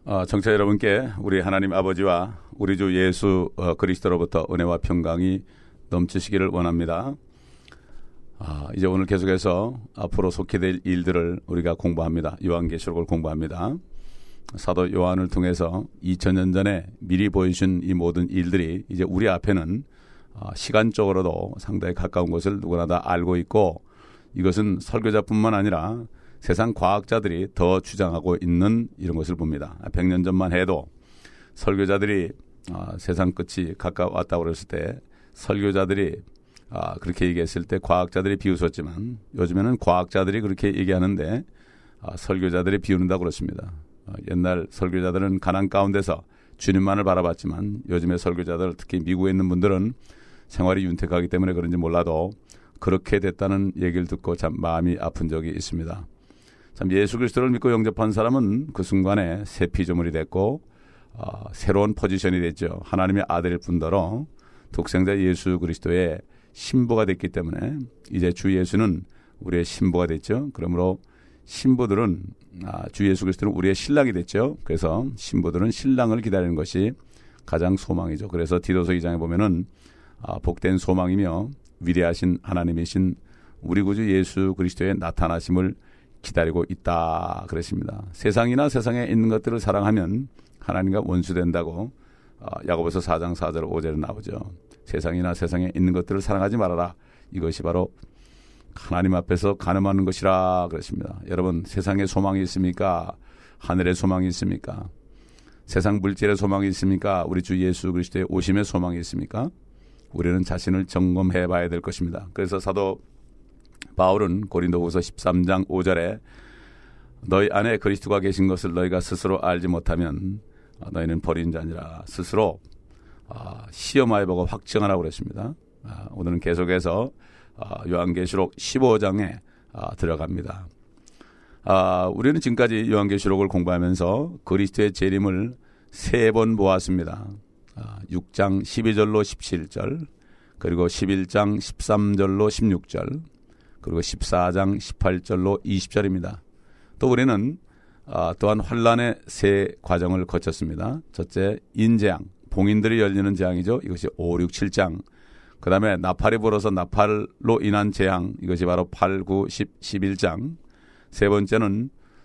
청취자 여러분께 우리 하나님 아버지와 우리 주 예수 그리스도로부터 은혜와 평강이 넘치시기를 원합니다. 이제 오늘 계속해서 앞으로 속해 될 일들을 우리가 공부합니다. 요한계시록을 공부합니다. 사도 요한을 통해서 2000년 전에 미리 보여주신 이 모든 일들이 이제 우리 앞에는 시간적으로도 상당히 가까운 것을 누구나 다 알고 있고, 이것은 설교자뿐만 아니라 세상 과학자들이 더 주장하고 있는 이런 것을 봅니다. 100년 전만 해도 설교자들이 세상 끝이 가까웠다고 그랬을 때, 설교자들이 그렇게 얘기했을 때 과학자들이 비웃었지만, 요즘에는 과학자들이 그렇게 얘기하는데 설교자들이 비웃는다고 그렇습니다. 옛날 설교자들은 가난 가운데서 주님만을 바라봤지만, 요즘의 설교자들, 특히 미국에 있는 분들은 생활이 윤택하기 때문에 그런지 몰라도 그렇게 됐다는 얘기를 듣고 참 마음이 아픈 적이 있습니다. 참 예수 그리스도를 믿고 영접한 사람은 그 순간에 새 피조물이 됐고 새로운 포지션이 됐죠. 하나님의 아들일 뿐더러 독생자 예수 그리스도의 신부가 됐기 때문에 이제 주 예수는 우리의 신부가 됐죠. 그러므로 신부들은 주 예수 그리스도는 우리의 신랑이 됐죠. 그래서 신부들은 신랑을 기다리는 것이 가장 소망이죠. 그래서 디도서 2장에 보면은 복된 소망이며 위대하신 하나님이신 우리 구주 예수 그리스도의 나타나심을 기다리고 있다 그랬습니다. 세상이나 세상에 있는 것들을 사랑하면 하나님과 원수된다고 야고보서 4장 4절 5절에 나오죠. 세상이나 세상에 있는 것들을 사랑하지 말아라. 이것이 바로 하나님 앞에서 간음하는 것이라 그랬습니다. 여러분, 세상에 소망이 있습니까? 하늘에 소망이 있습니까? 세상 물질의 소망이 있습니까? 우리 주 예수 그리스도의 오심의 소망이 있습니까? 우리는 자신을 점검해 봐야 될 것입니다. 그래서 사도 바울은 고린도후서 13장 5절에 너희 안에 그리스도가 계신 것을 너희가 스스로 알지 못하면 너희는 버린 자니라. 스스로 시험하여 보고 확증하라고 그랬습니다. 오늘은 계속해서 요한계시록 15장에 들어갑니다. 우리는 지금까지 요한계시록을 공부하면서 그리스도의 재림을 3번 보았습니다. 6장 12절로 17절, 그리고 11장 13절로 16절, 그리고 14장 18절로 20절입니다. 또 우리는 또한 환란의 세 과정을 거쳤습니다. 첫째, 인재앙, 봉인들이 열리는 재앙이죠. 이것이 5, 6, 7장. 그 다음에 나팔이 불어서 나팔로 인한 재앙, 이것이 바로 8, 9, 10, 11장. 세 번째는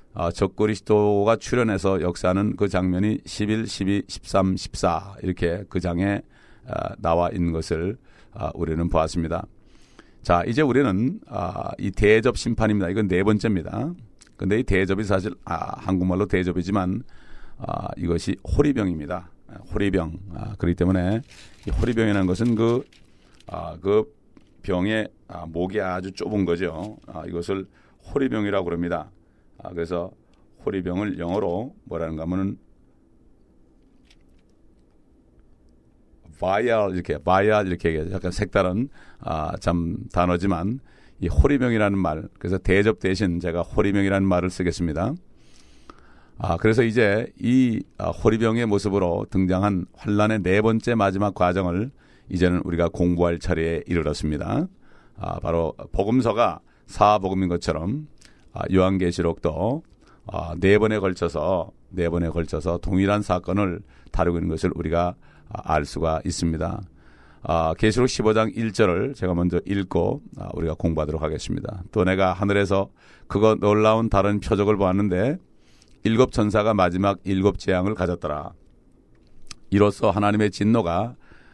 적그리스도가 출현해서 역사하는 그 장면이 11, 12, 13, 14 이렇게 그 장에 나와 있는 것을 우리는 보았습니다. 자, 이제 우리는 이 대접 심판입니다. 이건 4번째입니다. 근데 이 대접이 사실 한국말로 대접이지만 이것이 호리병입니다. 호리병. 그렇기 때문에 이 호리병이라는 것은 그 병의 목이 아주 좁은 거죠. 이것을 호리병이라고 그럽니다. 그래서 호리병을 영어로 뭐라는가 하면은 바이알 이렇게 얘기해요. 약간 색다른 참 단어지만 이 호리병이라는 말, 그래서 대접 대신 제가 호리병이라는 말을 쓰겠습니다. 그래서 이제 이 호리병의 모습으로 등장한 환란의 4번째 마지막 과정을 이제는 우리가 공부할 차례에 이르렀습니다. 바로 복음서가 4복음인 것처럼 요한계시록도 4번에 걸쳐서 동일한 사건을 다루고 있는 것을 우리가 알 수가 있습니다. 계시록 15장 1절을 제가 먼저 읽고 우리가 공부하도록 하겠습니다. 또 내가 하늘에서 그거 놀라운 다른 표적을 보았는데 7 천사가 마지막 7 재앙을 가졌더라. 이로써 하나님의 진노가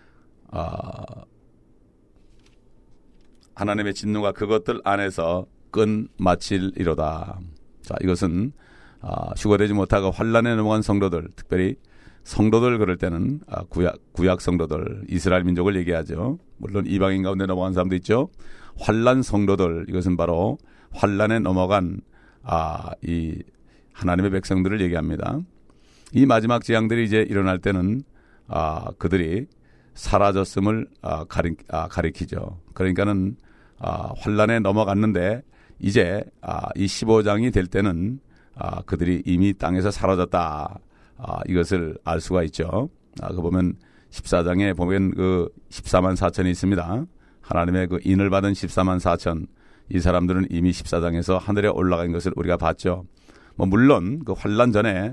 그것들 안에서 끝마칠이로다. 자, 이것은 휴거되지 못하고 환란에 넘어간 성도들, 특별히 성도들 그럴 때는 구약 성도들, 이스라엘 민족을 얘기하죠. 물론 이방인 가운데 넘어간 사람도 있죠. 환란 성도들, 이것은 바로 환란에 넘어간 이 하나님의 백성들을 얘기합니다. 이 마지막 재앙들이 이제 일어날 때는 그들이 사라졌음을 가리키죠. 그러니까는 환란에 넘어갔는데 이제 이 15장이 될 때는 그들이 이미 땅에서 사라졌다. 이것을 알 수가 있죠. 그 보면 14장에 보면 그 14만 4천이 있습니다. 하나님의 그 인을 받은 14만 4천. 이 사람들은 이미 14장에서 하늘에 올라간 것을 우리가 봤죠. 물론 그 환란 전에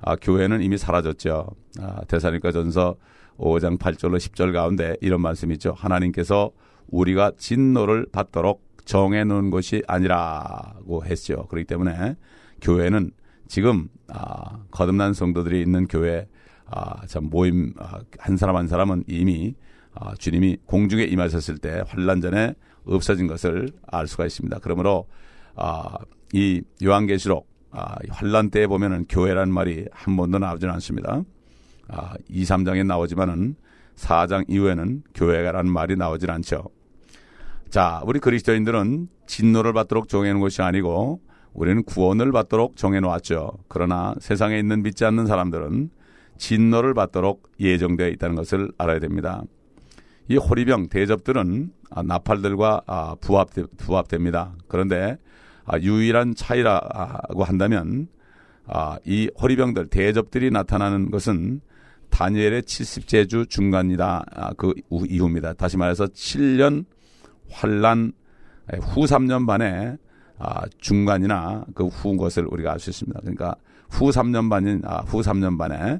교회는 이미 사라졌죠. 데살로니가전서 5장 8절로 10절 가운데 이런 말씀이 있죠. 하나님께서 우리가 진노를 받도록 정해놓은 것이 아니라고 했죠. 그렇기 때문에 교회는 지금 거듭난 성도들이 있는 교회 참 모임 한 사람 한 사람은 이미 주님이 공중에 임하셨을 때 환난 전에 없어진 것을 알 수가 있습니다. 그러므로 이 요한계시록 환난 때에 보면은 교회라는 말이 한 번도 나오지는 않습니다. 2, 3장에 나오지만은 4장 이후에는 교회라는 말이 나오질 않죠. 자, 우리 그리스도인들은 진노를 받도록 정해놓은 것이 아니고 우리는 구원을 받도록 정해놓았죠. 그러나 세상에 있는 믿지 않는 사람들은 진노를 받도록 예정되어 있다는 것을 알아야 됩니다. 이 호리병 대접들은 나팔들과 부합됩니다. 그런데 유일한 차이라고 한다면 이 호리병들 대접들이 나타나는 것은 다니엘의 70제주 중간이다. 그 이후입니다. 다시 말해서 7년 환란 후 3년 반에 중간이나 그 후 것을 우리가 알 수 있습니다. 그러니까 후 3년 반인 후 3년 반에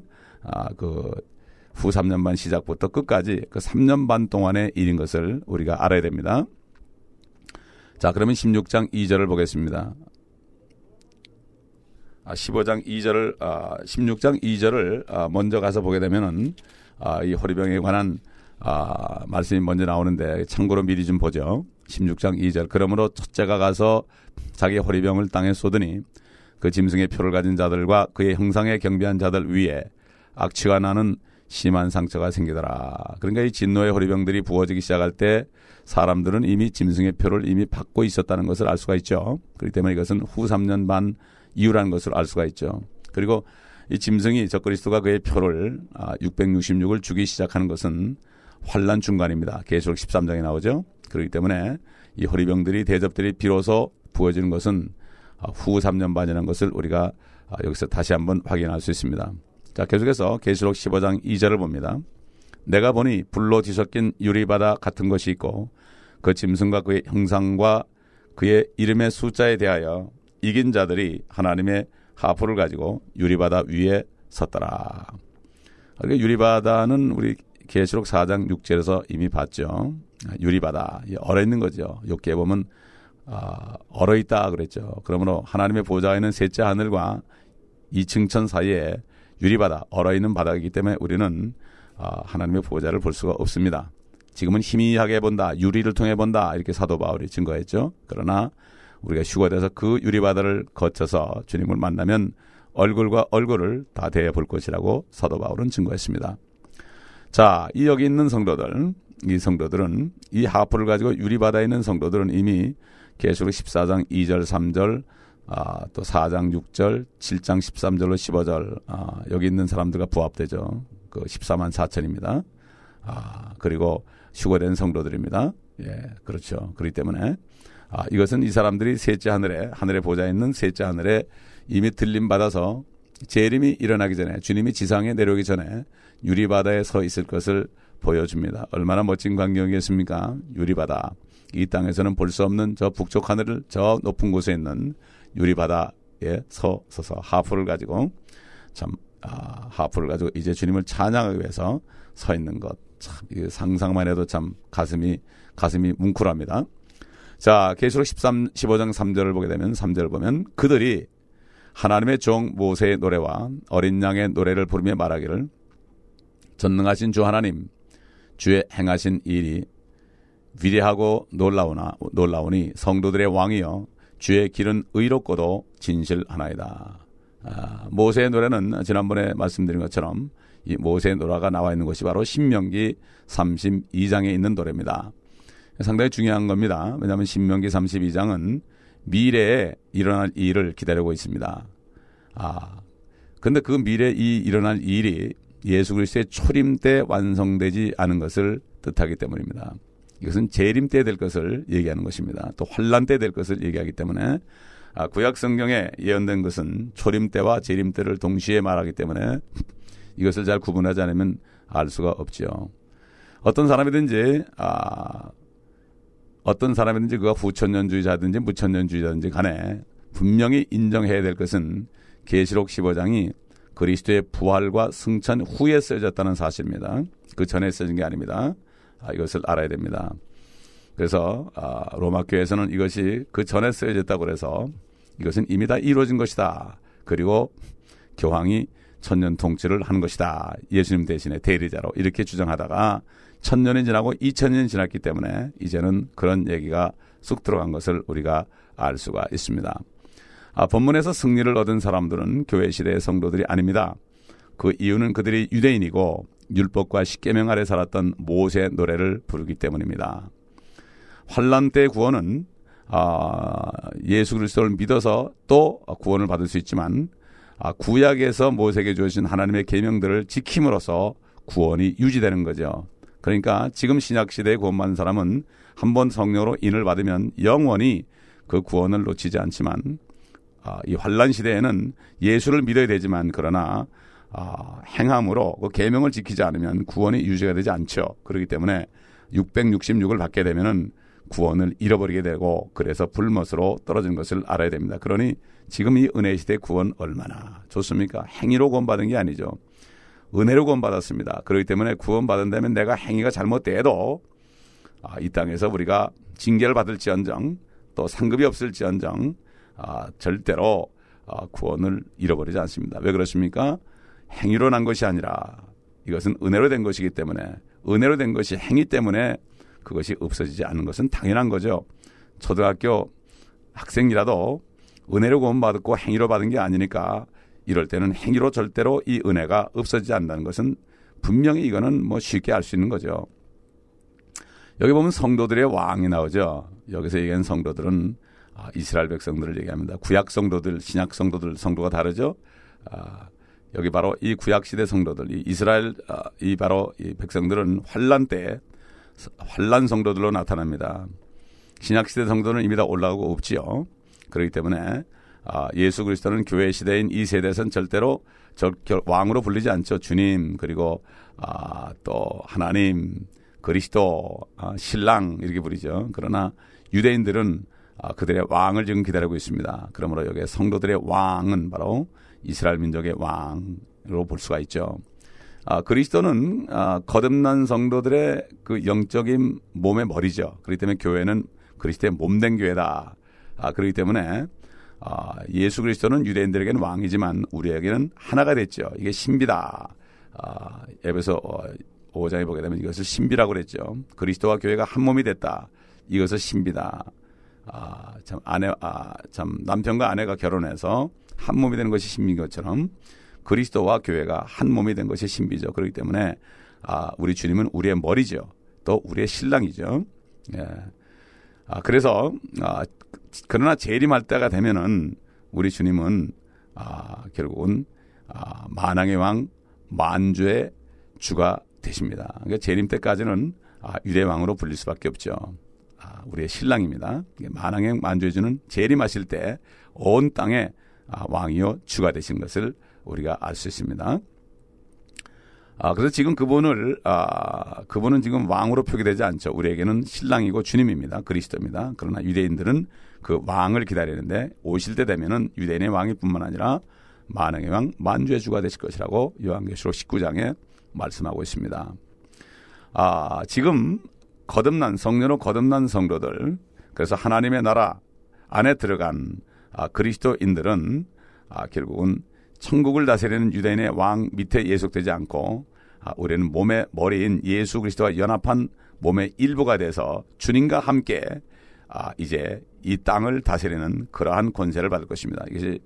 후 3년 반 시작부터 끝까지 그 3년 반 동안의 일인 것을 우리가 알아야 됩니다. 자, 그러면 16장 2절을 보겠습니다. 16장 2절을 먼저 가서 보게 되면은 이 호리병에 관한 말씀이 먼저 나오는데 참고로 미리 좀 보죠. 16장 2절. 그러므로 첫째가 가서 자기 호리병을 땅에 쏟으니 그 짐승의 표를 가진 자들과 그의 형상에 경배한 자들 위에 악취가 나는 심한 상처가 생기더라. 그러니까 이 진노의 호리병들이 부어지기 시작할 때 사람들은 이미 짐승의 표를 이미 받고 있었다는 것을 알 수가 있죠. 그렇기 때문에 이것은 후 3년 반 이후라는 것을 알 수가 있죠. 그리고 이 짐승이 적그리스도가 그의 표를 666을 주기 시작하는 것은 환란 중간입니다. 계시록 13장에 나오죠. 그렇기 때문에 이 호리병들이 대접들이 비로소 부어지는 것은 후 3년 반이라는 것을 우리가 여기서 다시 한번 확인할 수 있습니다. 자, 계속해서 계시록 15장 2절을 봅니다. 내가 보니 불로 뒤섞인 유리바다 같은 것이 있고 그 짐승과 그의 형상과 그의 이름의 숫자에 대하여 이긴 자들이 하나님의 하프를 가지고 유리바다 위에 섰더라. 그러니까 유리바다는 우리 계시록 4장 6절에서 이미 봤죠. 유리바다, 얼어있는 거죠. 욕기에 보면 얼어있다 그랬죠. 그러므로 하나님의 보좌에는 셋째 하늘과 이층천 사이에 유리바다, 얼어있는 바다이기 때문에 우리는 하나님의 보좌를 볼 수가 없습니다. 지금은 희미하게 본다, 유리를 통해 본다 이렇게 사도 바울이 증거했죠. 그러나 우리가 휴거돼서 그 유리바다를 거쳐서 주님을 만나면 얼굴과 얼굴을 다 대해 볼 것이라고 사도 바울은 증거했습니다. 자, 이 여기 있는 성도들, 이 성도들은 이 하프를 가지고 유리바다에 있는 성도들은 이미 계시록 14장 2절 3절 또 4장 6절 7장 13절로 15절 여기 있는 사람들과 부합되죠. 그 14만 4천입니다. 그리고 휴거된 성도들입니다. 예, 그렇죠. 그렇기 때문에 이것은 이 사람들이 셋째 하늘에 보좌에 있는 셋째 하늘에 이미 들림 받아서 재림이 일어나기 전에 주님이 지상에 내려오기 전에 유리바다에 서 있을 것을 보여줍니다. 얼마나 멋진 광경이겠습니까? 유리바다. 이 땅에서는 볼 수 없는 저 북쪽 하늘을 저 높은 곳에 있는 유리바다에 서서 하프를 가지고 하프를 가지고 이제 주님을 찬양하기 위해서 서 있는 것. 참 상상만 해도 참 가슴이 뭉클합니다. 자, 계시록 15장 3절을 보게 되면 3절을 보면 그들이 하나님의 종 모세의 노래와 어린 양의 노래를 부르며 말하기를 전능하신 주 하나님 주의 행하신 일이 위대하고 놀라우니 성도들의 왕이여 주의 길은 의롭고도 진실하나이다. 모세의 노래는 지난번에 말씀드린 것처럼 이 모세의 노래가 나와 있는 것이 바로 신명기 32장에 있는 노래입니다. 상당히 중요한 겁니다. 왜냐하면 신명기 32장은 미래에 일어날 일을 기다리고 있습니다. 근데 그 미래에 일어날 일이 예수 그리스도의 초림 때 완성되지 않은 것을 뜻하기 때문입니다. 이것은 재림 때 될 것을 얘기하는 것입니다. 또 환란 때 될 것을 얘기하기 때문에 구약 성경에 예언된 것은 초림 때와 재림 때를 동시에 말하기 때문에 이것을 잘 구분하지 않으면 알 수가 없죠. 어떤 사람이든지 그가 후천년주의자든지 무천년주의자든지 간에 분명히 인정해야 될 것은 계시록 15장이 그리스도의 부활과 승천 후에 쓰여졌다는 사실입니다. 그 전에 쓰여진 게 아닙니다. 이것을 알아야 됩니다. 그래서 로마 교회에서는 이것이 그 전에 쓰여졌다고 그래서 이것은 이미 다 이루어진 것이다. 그리고 교황이 천년 통치를 하는 것이다. 예수님 대신에 대리자로 이렇게 주장하다가 1000년이 지나고 2000년이 지났기 때문에 이제는 그런 얘기가 쑥 들어간 것을 우리가 알 수가 있습니다. 본문에서 승리를 얻은 사람들은 교회 시대의 성도들이 아닙니다. 그 이유는 그들이 유대인이고 율법과 십계명 아래 살았던 모세의 노래를 부르기 때문입니다. 환난 때 구원은 예수 그리스도를 믿어서 또 구원을 받을 수 있지만 구약에서 모세에게 주신 하나님의 계명들을 지킴으로써 구원이 유지되는 거죠. 그러니까 지금 신약시대에 구원받은 사람은 한번 성령으로 인을 받으면 영원히 그 구원을 놓치지 않지만 이 환난 시대에는 예수를 믿어야 되지만 그러나 행함으로 그 계명을 지키지 않으면 구원이 유지가 되지 않죠. 그렇기 때문에 666을 받게 되면은 구원을 잃어버리게 되고 그래서 불못으로 떨어지는 것을 알아야 됩니다. 그러니 지금 이 은혜 시대 구원 얼마나 좋습니까? 행위로 구원받은 게 아니죠. 은혜로 구원받았습니다. 그렇기 때문에 구원받은다면 내가 행위가 잘못돼도 이 땅에서 우리가 징계를 받을지언정 또 상급이 없을지언정 절대로 구원을 잃어버리지 않습니다. 왜 그렇습니까? 행위로 난 것이 아니라 이것은 은혜로 된 것이기 때문에 은혜로 된 것이 행위 때문에 그것이 없어지지 않는 것은 당연한 거죠. 초등학교 학생이라도 은혜로 구원받았고 행위로 받은 게 아니니까 이럴 때는 행위로 절대로 이 은혜가 없어지지 않는다는 것은 분명히 이거는 쉽게 알 수 있는 거죠. 여기 보면 성도들의 왕이 나오죠. 여기서 얘기하는 성도들은 이스라엘 백성들을 얘기합니다. 구약 성도들, 신약 성도들, 성도가 다르죠. 여기 바로 이 구약 시대 성도들, 이 이스라엘 이 바로 이 백성들은 환난 때 환난 성도들로 나타납니다. 신약 시대 성도는 이미 다 올라가고 없지요. 그렇기 때문에 예수 그리스도는 교회 시대인 이 세대에서는 절대로 왕으로 불리지 않죠. 주님 그리고 또 하나님 그리스도 신랑 이렇게 부르죠. 그러나 유대인들은 그들의 왕을 지금 기다리고 있습니다. 그러므로 여기 성도들의 왕은 바로 이스라엘 민족의 왕으로 볼 수가 있죠. 그리스도는 거듭난 성도들의 그 영적인 몸의 머리죠. 그렇기 때문에 교회는 그리스도의 몸된 교회다. 그렇기 때문에 예수 그리스도는 유대인들에게는 왕이지만 우리에게는 하나가 됐죠. 이게 신비다. 에베소 5장에 보게 되면 이것을 신비라고 그랬죠. 그리스도와 교회가 한 몸이 됐다. 이것을 신비다. 참 남편과 아내가 결혼해서 한 몸이 되는 것이 신비인 것처럼 그리스도와 교회가 한 몸이 된 것이 신비죠. 그렇기 때문에 우리 주님은 우리의 머리죠. 또 우리의 신랑이죠. 예. 그래서 그러나 재림할 때가 되면은 우리 주님은 결국은 만왕의 왕 만주의 주가 되십니다. 그러니까 재림 때까지는 유대 왕으로 불릴 수밖에 없죠. 우리의 신랑입니다. 만왕의 만주의 주는 재림하실 때 온 땅에 왕이요 주가 되신 것을 우리가 알 수 있습니다. 그래서 지금 그분은 지금 왕으로 표기되지 않죠. 우리에게는 신랑이고 주님입니다. 그리스도입니다. 그러나 유대인들은 그 왕을 기다리는데 오실 때 되면은 유대인의 왕일 뿐만 아니라 만왕의 왕 만주의 주가 되실 것이라고 요한계시록 19장에 말씀하고 있습니다. 지금 거듭난 성령으로 거듭난 성도들, 그래서 하나님의 나라 안에 들어간 그리스도인들은 결국은 천국을 다스리는 유대인의 왕 밑에 예속되지 않고 우리는 몸의 머리인 예수 그리스도와 연합한 몸의 일부가 돼서 주님과 함께 이제 이 땅을 다스리는 그러한 권세를 받을 것입니다. 이것이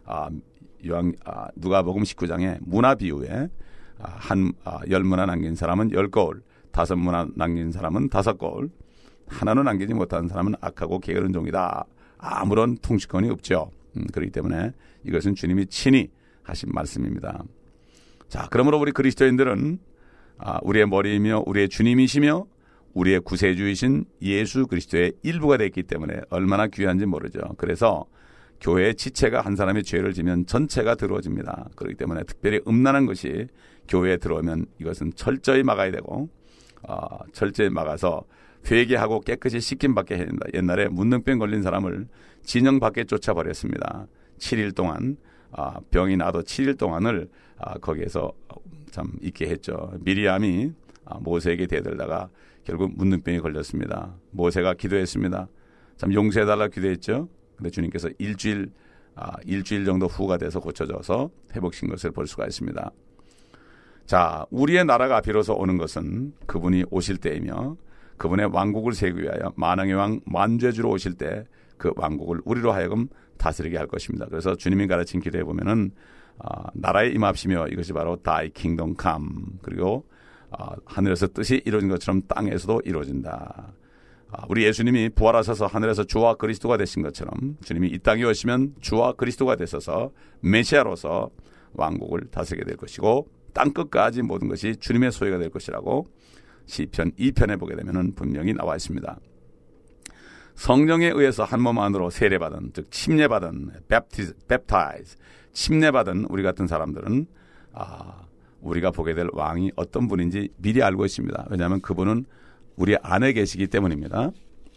누가복음 19장의 문화 비유에 한 10문화 남긴 사람은 10거울, 5문화 남긴 사람은 5거울, 하나는 남기지 못하는 사람은 악하고 게으른 종이다. 아무런 통치권이 없죠. 그렇기 때문에 이것은 주님이 친히 하신 말씀입니다. 자, 그러므로 우리 그리스도인들은 우리의 머리이며 우리의 주님이시며 우리의 구세주이신 예수 그리스도의 일부가 됐기 때문에 얼마나 귀한지 모르죠. 그래서 교회의 지체가 한 사람이 죄를 지면 전체가 들어집니다. 그렇기 때문에 특별히 음란한 것이 교회에 들어오면 이것은 철저히 막아야 되고 철저히 막아서 회개하고 깨끗이 씻김받게 해야 된다. 옛날에 문둥병 걸린 사람을 진영 밖에 쫓아버렸습니다. 7일 동안 병이 나도 7일 동안을 거기에서 참 있게 했죠. 미리암이 모세에게 대들다가 결국 문둥병에 걸렸습니다. 모세가 기도했습니다. 참 용서해달라 기도했죠. 근데 주님께서 일주일 정도 후가 돼서 고쳐져서 회복신 것을 볼 수가 있습니다. 자, 우리의 나라가 비로소 오는 것은 그분이 오실 때이며 그분의 왕국을 세우기 위하여 만왕의 왕 만죄주로 오실 때 그 왕국을 우리로 하여금 다스리게 할 것입니다. 그래서 주님이 가르친 기도에 보면은 나라에 임합시며 이것이 바로 Thy kingdom come, 그리고 하늘에서 뜻이 이루어진 것처럼 땅에서도 이루어진다. 우리 예수님이 부활하셔서 하늘에서 주와 그리스도가 되신 것처럼 주님이 이 땅에 오시면 주와 그리스도가 되셔서 메시아로서 왕국을 다스리게 될 것이고 땅 끝까지 모든 것이 주님의 소유가 될 것이라고 시편 2편에 보게 되면 분명히 나와 있습니다. 성령에 의해서 한 몸 안으로 세례받은, 즉 침례받은, baptize, 침례받은 우리 같은 사람들은 우리가 보게 될 왕이 어떤 분인지 미리 알고 있습니다. 왜냐하면 그분은 우리 안에 계시기 때문입니다.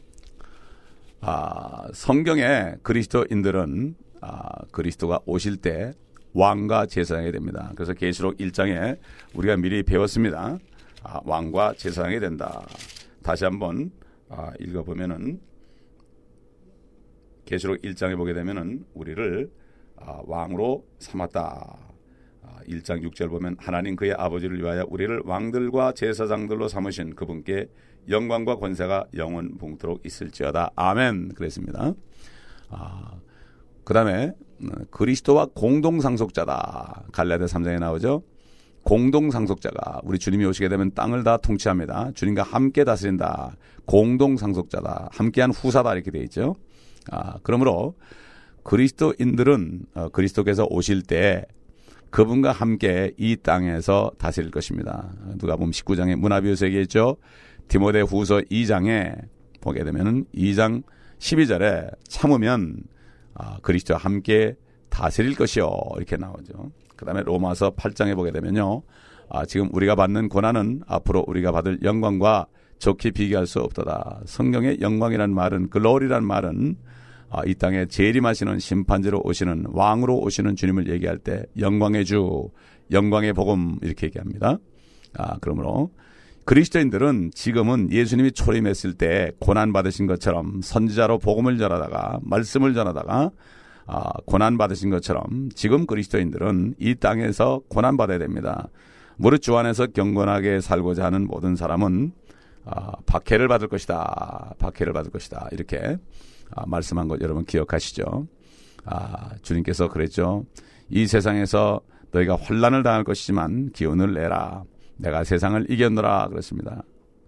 성경의 그리스도인들은 그리스도가 오실 때 왕과 제사장이 됩니다. 그래서 계시록 1장에 우리가 미리 배웠습니다. 왕과 제사장이 된다. 다시 한번 읽어보면은 계시록 1장에 보게 되면은 우리를 왕으로 삼았다. 1장 6절 보면 하나님 그의 아버지를 위하여 우리를 왕들과 제사장들로 삼으신 그분께 영광과 권세가 영원 봉토록 있을지어다. 아멘. 그랬습니다. 그 다음에 그리스도와 공동상속자다. 갈라디아 3장에 나오죠. 공동상속자가 우리 주님이 오시게 되면 땅을 다 통치합니다. 주님과 함께 다스린다. 공동상속자다. 함께한 후사다. 이렇게 되어 있죠. 그러므로 그리스도인들은 그리스도께서 오실 때 그분과 함께 이 땅에서 다스릴 것입니다. 누가복음 19장에 문하비우스 얘기했죠. 디모데 후서 2장에 보게 되면 2장 12절에 참으면 그리스도와 함께 다스릴 것이요. 이렇게 나오죠. 그 다음에 로마서 8장에 보게 되면요. 지금 우리가 받는 고난은 앞으로 우리가 받을 영광과 좋게 비교할 수 없도다. 성경의 영광이란 말은, 글로리란 말은 이 땅에 재림하시는 심판자로 오시는 왕으로 오시는 주님을 얘기할 때 영광의 주, 영광의 복음 이렇게 얘기합니다. 그러므로 그리스도인들은 지금은 예수님이 초림했을 때 고난받으신 것처럼 선지자로 복음을 전하다가 말씀을 전하다가 고난받으신 것처럼 지금 그리스도인들은 이 땅에서 고난받아야 됩니다. 무릇 주 안에서 경건하게 살고자 하는 모든 사람은 박해를 받을 것이다. 박해를 받을 것이다. 이렇게 말씀한 것 여러분 기억하시죠? 주님께서 그랬죠. 이 세상에서 너희가 환난을 당할 것이지만 기운을 내라. 내가 세상을 이겼노라 그랬습니다.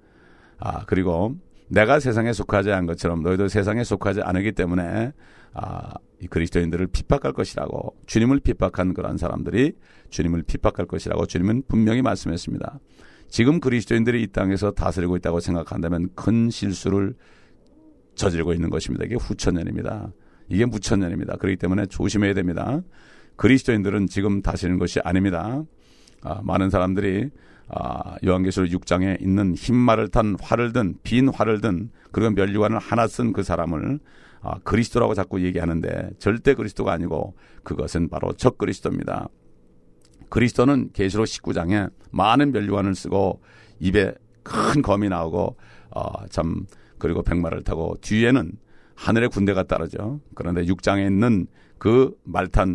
그리고 내가 세상에 속하지 않은 것처럼 너희도 세상에 속하지 않기 때문에 이 그리스도인들을 핍박할 것이라고, 주님을 핍박한 그런 사람들이 주님을 핍박할 것이라고 주님은 분명히 말씀했습니다. 지금 그리스도인들이 이 땅에서 다스리고 있다고 생각한다면 큰 실수를 저지르고 있는 것입니다. 이게 후천년입니다. 이게 무천년입니다. 그렇기 때문에 조심해야 됩니다. 그리스도인들은 지금 다스리는 것이 아닙니다. 많은 사람들이 요한계시록 6장에 있는 흰말을 탄 활을 든, 빈 활을 든, 그리고 면류관을 하나 쓴 그 사람을 그리스도라고 자꾸 얘기하는데 절대 그리스도가 아니고 그것은 바로 적그리스도입니다. 그리스도는 계시록 19장에 많은 면류관을 쓰고 입에 큰 검이 나오고 그리고 백마를 타고 뒤에는 하늘의 군대가 따르죠. 그런데 6장에 있는 그 말탄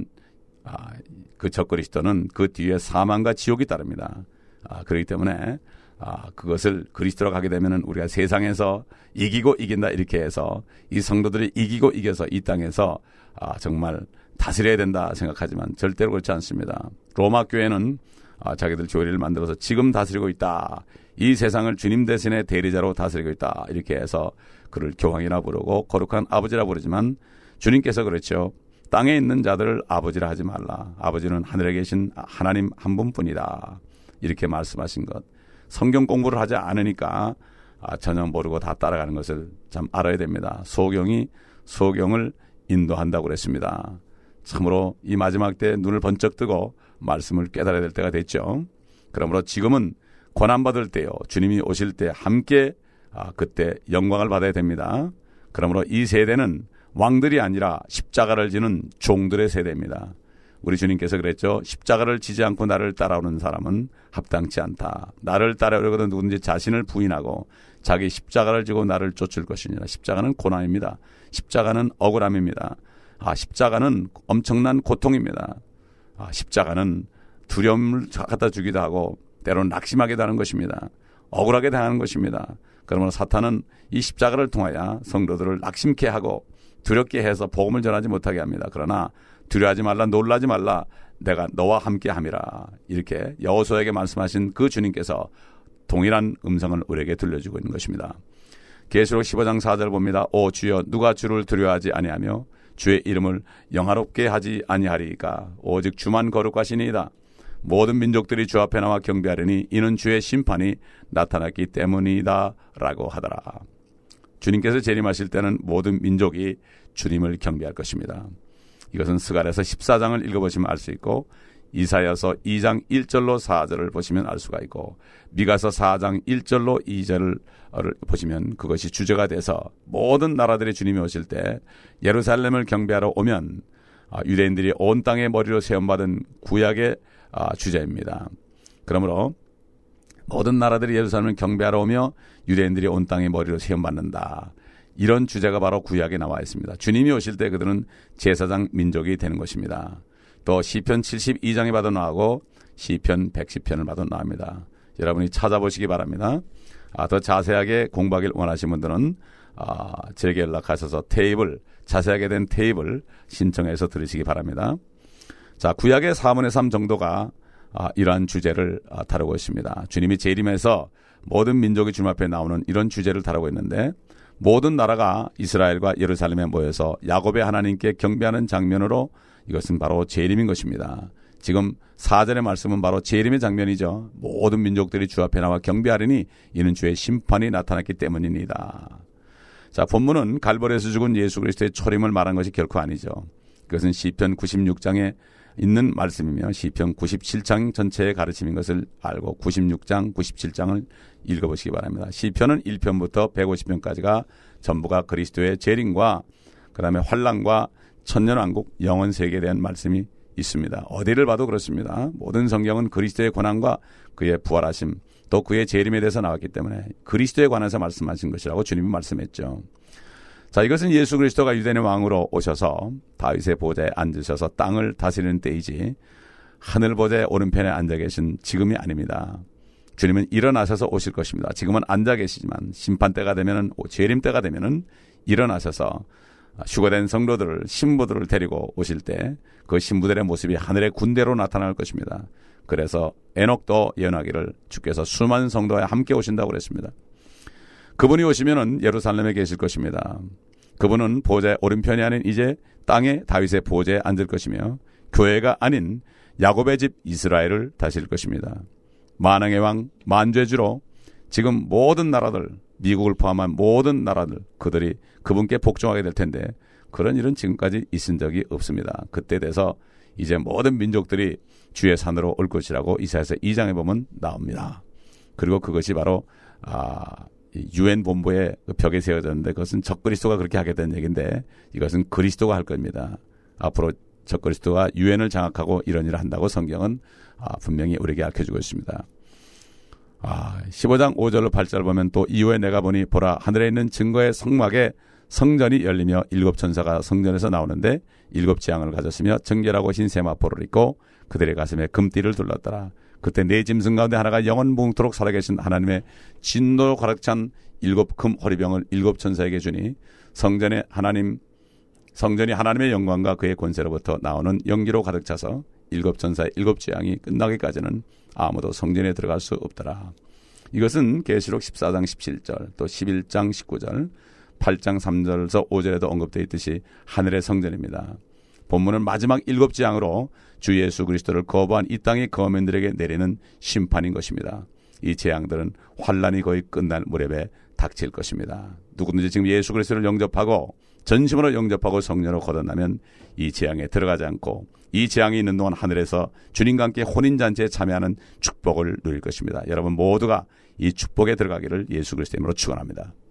그 적그리스도는 그 뒤에 사망과 지옥이 따릅니다. 그렇기 때문에 그것을 그리스도로 가게 되면은 우리가 세상에서 이기고 이긴다 이렇게 해서 이 성도들이 이기고 이겨서 이 땅에서 정말 다스려야 된다 생각하지만 절대로 그렇지 않습니다. 로마 교회는 자기들 교리를 만들어서 지금 다스리고 있다. 이 세상을 주님 대신에 대리자로 다스리고 있다. 이렇게 해서 그를 교황이라 부르고 거룩한 아버지라 부르지만 주님께서 그렇죠. 땅에 있는 자들을 아버지라 하지 말라. 아버지는 하늘에 계신 하나님 한 분뿐이다. 이렇게 말씀하신 것. 성경 공부를 하지 않으니까 전혀 모르고 다 따라가는 것을 참 알아야 됩니다. 소경이 소경을 인도한다고 그랬습니다. 참으로 이 마지막 때 눈을 번쩍 뜨고 말씀을 깨달아야 될 때가 됐죠. 그러므로 지금은 고난받을 때요. 주님이 오실 때 함께 그때 영광을 받아야 됩니다. 그러므로 이 세대는 왕들이 아니라 십자가를 지는 종들의 세대입니다. 우리 주님께서 그랬죠. 십자가를 지지 않고 나를 따라오는 사람은 합당치 않다. 나를 따라오려거든 누구든지 자신을 부인하고 자기 십자가를 지고 나를 쫓을 것이니라. 십자가는 고난입니다. 십자가는 억울함입니다. 십자가는 엄청난 고통입니다. 십자가는 두려움을 갖다 주기도 하고 때로는 낙심하게 하는 것입니다. 억울하게 당하는 것입니다. 그러므로 사탄은 이 십자가를 통하여 성도들을 낙심케 하고 두렵게 해서 복음을 전하지 못하게 합니다. 그러나 두려워하지 말라, 놀라지 말라, 내가 너와 함께 함이라. 이렇게 여호수아에게 말씀하신 그 주님께서 동일한 음성을 우리에게 들려주고 있는 것입니다. 계시록 15장 4절 봅니다. 오 주여, 누가 주를 두려워하지 아니하며 주의 이름을 영화롭게 하지 아니하리이까. 오직 주만 거룩하시니이다. 모든 민족들이 주 앞에 나와 경배하리니 이는 주의 심판이 나타났기 때문이다 라고 하더라. 주님께서 재림하실 때는 모든 민족이 주님을 경배할 것입니다. 이것은 스가랴서 14장을 읽어보시면 알 수 있고 이사야서 2장 1절로 4절을 보시면 알 수가 있고 미가서 4장 1절로 2절을 보시면 그것이 주제가 돼서 모든 나라들이 주님이 오실 때 예루살렘을 경배하러 오면 유대인들이 온 땅의 머리로 세움받은 구약의 주제입니다. 그러므로 모든 나라들이 예루살렘을 경배하러 오며 유대인들이 온 땅의 머리로 세움받는다. 이런 주제가 바로 구약에 나와 있습니다. 주님이 오실 때 그들은 제사장 민족이 되는 것입니다. 또 시편 72장에 봐도 나오고 시편 110편을 봐도 나옵니다. 여러분이 찾아보시기 바랍니다. 더 자세하게 공부하길 원하시는 분들은 제게 연락하셔서 자세하게 된 테이블 신청해서 들으시기 바랍니다. 자, 구약의 4분의 3 정도가 이러한 주제를 다루고 있습니다. 주님이 재림해서 모든 민족이 주님 앞에 나오는 이런 주제를 다루고 있는데 모든 나라가 이스라엘과 예루살렘에 모여서 야곱의 하나님께 경배하는 장면으로 이것은 바로 재림인 것입니다. 지금 4절의 말씀은 바로 재림의 장면이죠. 모든 민족들이 주 앞에 나와 경배하리니 이는 주의 심판이 나타났기 때문입니다. 자, 본문은 갈보리에서 죽은 예수 그리스도의 초림을 말한 것이 결코 아니죠. 그것은 시편 96장에 있는 말씀이며 시편 97장 전체의 가르침인 것을 알고 96장, 97장을 읽어보시기 바랍니다. 시편은 1편부터 150편까지가 전부가 그리스도의 재림과 그 다음에 환난과 천년왕국, 영원세계에 대한 말씀이 있습니다. 어디를 봐도 그렇습니다. 모든 성경은 그리스도의 고난과 그의 부활하심 또 그의 재림에 대해서 나왔기 때문에 그리스도에 관해서 말씀하신 것이라고 주님이 말씀했죠. 자, 이것은 예수 그리스도가 유대인의 왕으로 오셔서 다윗의 보좌에 앉으셔서 땅을 다스리는 때이지 하늘 보좌의 오른편에 앉아 계신 지금이 아닙니다. 주님은 일어나셔서 오실 것입니다. 지금은 앉아 계시지만 심판 때가 되면은, 재림 때가 되면은 일어나셔서 휴거된 성도들을, 신부들을 데리고 오실 때 그 신부들의 모습이 하늘의 군대로 나타날 것입니다. 그래서 에녹도 예언하기를 주께서 수많은 성도와 함께 오신다고 그랬습니다. 그분이 오시면은 예루살렘에 계실 것입니다. 그분은 보좌의 오른편이 아닌 이제 땅에 다윗의 보좌에 앉을 것이며 교회가 아닌 야곱의 집 이스라엘을 다스릴 것입니다. 만왕의 왕, 만죄주로 지금 모든 나라들, 미국을 포함한 모든 나라들, 그들이 그분께 복종하게 될 텐데 그런 일은 지금까지 있은 적이 없습니다. 그때 돼서 이제 모든 민족들이 주의 산으로 올 것이라고 이사야서 2장에 보면 나옵니다. 그리고 그것이 바로 유엔 본부의 벽에 세워졌는데 그것은 적그리스도가 그렇게 하게 된 얘기인데 이것은 그리스도가 할 겁니다. 앞으로 적그리스도가 유엔을 장악하고 이런 일을 한다고 성경은 분명히 우리에게 알려주고 있습니다. 15장 5절로 8절 보면 또 이후에 내가 보니 보라 하늘에 있는 증거의 성막에 성전이 열리며 7 천사가 성전에서 나오는데 7 재앙을 가졌으며 정결하고 흰 세마포를 입고 그들의 가슴에 금띠를 둘렀더라. 그때 네 짐승 가운데 하나가 영원무궁토록 살아계신 하나님의 진노로 가득 찬 7 금 호리병을 7 천사에게 주니 성전이 하나님의 영광과 그의 권세로부터 나오는 연기로 가득 차서 7 천사의 7 재앙이 끝나기까지는 아무도 성전에 들어갈 수 없더라. 이것은 계시록 14장 17절 또 11장 19절 8장 3절에서 5절에도 언급되어 있듯이 하늘의 성전입니다. 본문은 마지막 7 재앙으로 주 예수 그리스도를 거부한 이 땅의 거민들에게 내리는 심판인 것입니다. 이 재앙들은 환란이 거의 끝날 무렵에 닥칠 것입니다. 누구든지 지금 예수 그리스도를 영접하고 전심으로 영접하고 성령으로 거듭나면 이 재앙에 들어가지 않고 이 재앙이 있는 동안 하늘에서 주님과 함께 혼인잔치에 참여하는 축복을 누릴 것입니다. 여러분 모두가 이 축복에 들어가기를 예수 그리스도의 이름으로 축원합니다.